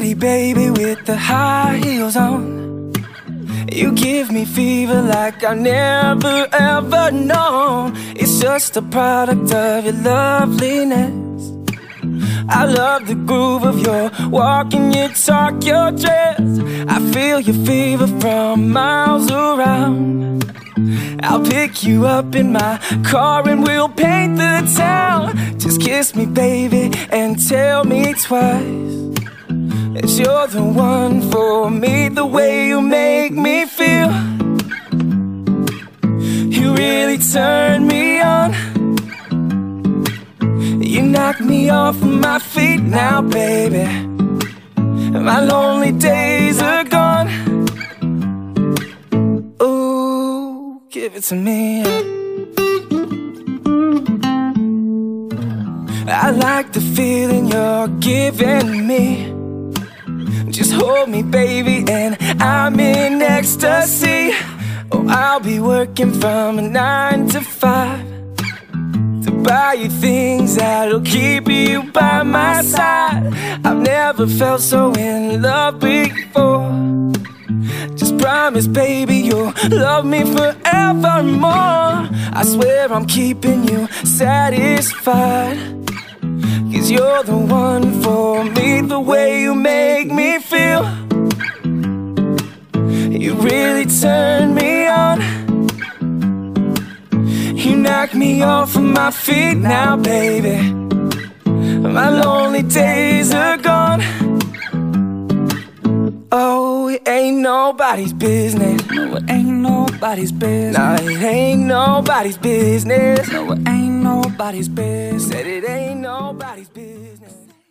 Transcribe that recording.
pretty baby with the high heels on. You give me fever like I've never ever known. It's just a product of your loveliness. I love the groove of your walk and your talk, your dress. I feel your fever from miles around. I'll pick you up in my car and we'll paint the town. Just kiss me, baby, and tell me twice that you're the one for me. The way you make me feel, you really turn me on. You knock me off of my feet now, baby. My lonely days are gone. Ooh, give it to me. I like the feeling you're giving me. Just hold me, baby, and I'm in ecstasy. Oh, I'll be working from 9 to 5 to buy you things that'll keep you by my side. I've never felt so in love before. Just promise, baby, you'll love me forevermore. I swear I'm keeping you satisfied, 'cause you're the one for me. The way you make me feel, you really turn me on. You knock me off of my feet now, baby. My lonely days are gone. Oh, it ain't nobody's business. No, it ain't nobody's business. Nah, it ain't nobody's business. No, it ain't nobody's business. Said it ain't nobody's business.